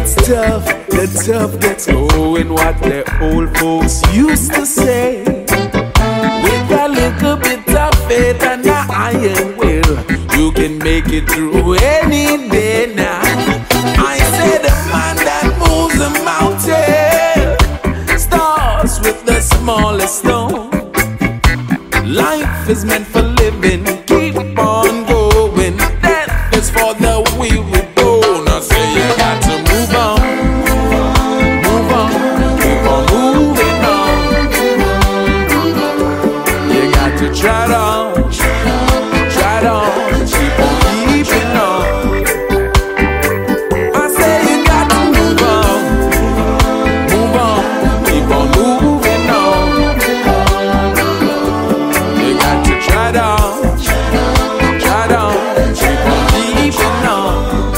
gets tough, the tough gets going. What the old folks used to say. With a little bit of faith and an iron will, you can make it through any day now. I say the man that moves a mountain starts with the smallest stone. Life is meant for living, keep on going. Death is for the weary bone. I say you got to move on, move on, keep on moving on. You got to try it on, try it on, keep on keeping on. I say you got to move on, keep on moving on. You got to try it on, try it on, keep on keeping on.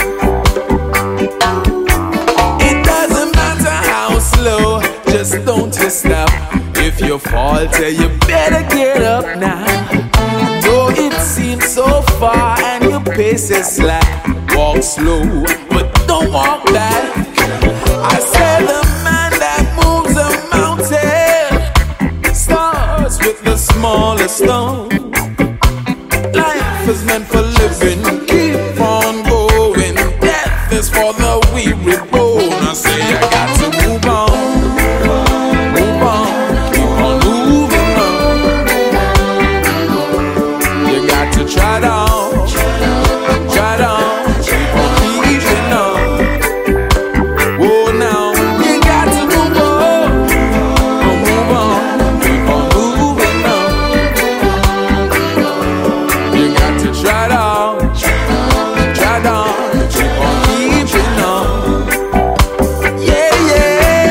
It doesn't matter how slow, just don't you stop. If you falter, you better get up now. Though it seems so far and your pace is slack, walk slow, but don't walk back. I say the man that moves a mountain starts with the smallest stone. Life is meant for living, keep on going. Death is for the weary bone. I say I got to move on, move on, keep on moving on. You got to try it on, try it on, keep on keeping on. Oh, now you got to move on, keep on moving on. You got to try it on, try it on, keep on keeping on. Yeah, yeah.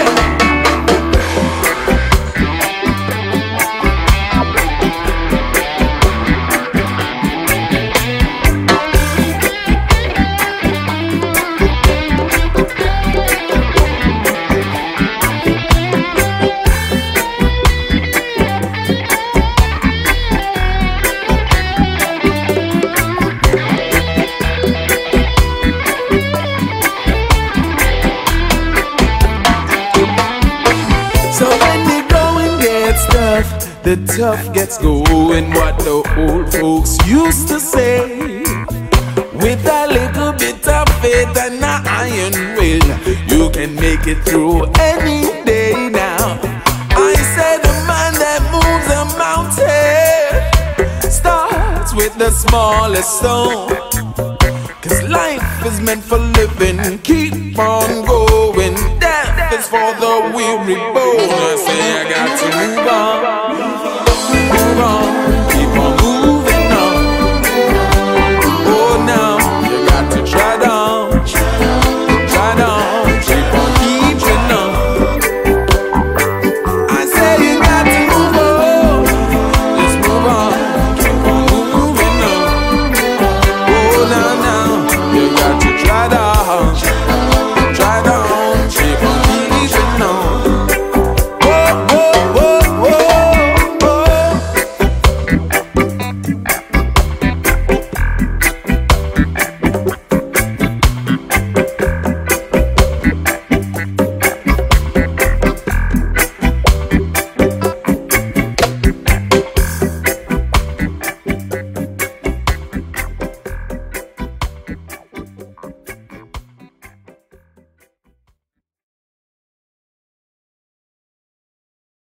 So when the going gets tough, the tough gets going. What the old folks used to say. With a little bit of faith and an iron will, you can make it through any day now. I say the man that moves a mountain starts with the smallest stone. Cause life is meant for living, keep on going. Death is for the weary bone. I say I got to move on, move on.